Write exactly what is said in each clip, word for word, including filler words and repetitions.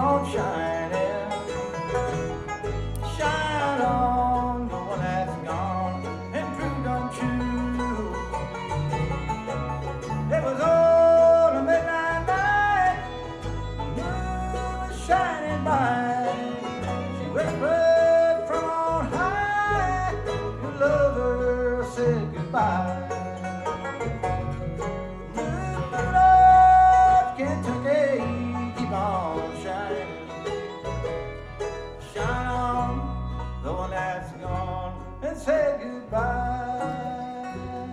on shining. Shine on the one that's gone and proved untrue. It was all a midnight night, the moon was shining bright. She whispered from on high, your lover said goodbye. And say goodbye.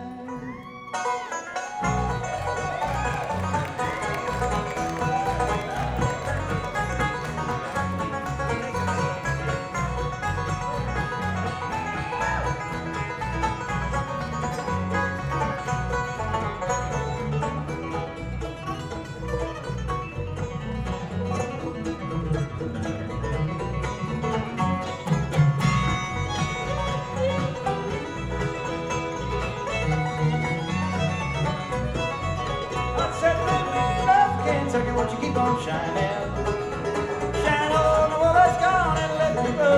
Kentucky, won't you keep on shining? Shine on the one that's gone and let me go.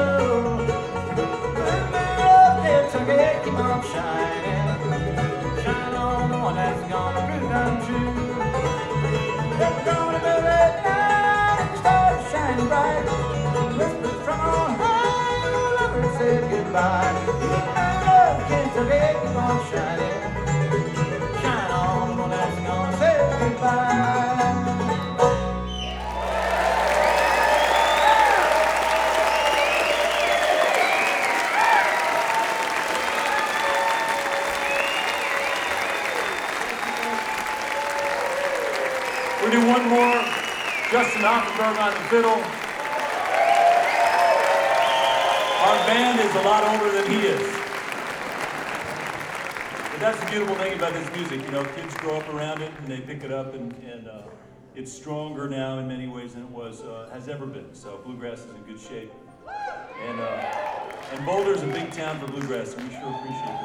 Kentucky, keep on shining. Shine on the one that's gone and proved untrue. If we're gonna do it now, the stars shining bright. Whispered from on high, your lover said goodbye. Love, Kentucky, keep on shining. Shine on the one that's gone and say goodbye. We do one more, Justin Offenberg on the fiddle. Our band is a lot older than he is. But that's the beautiful thing about this music, you know, kids grow up around it and they pick it up, and, and uh, it's stronger now in many ways than it was, uh, has ever been. So bluegrass is in good shape. And, uh, and Boulder's a big town for bluegrass, and we sure appreciate it.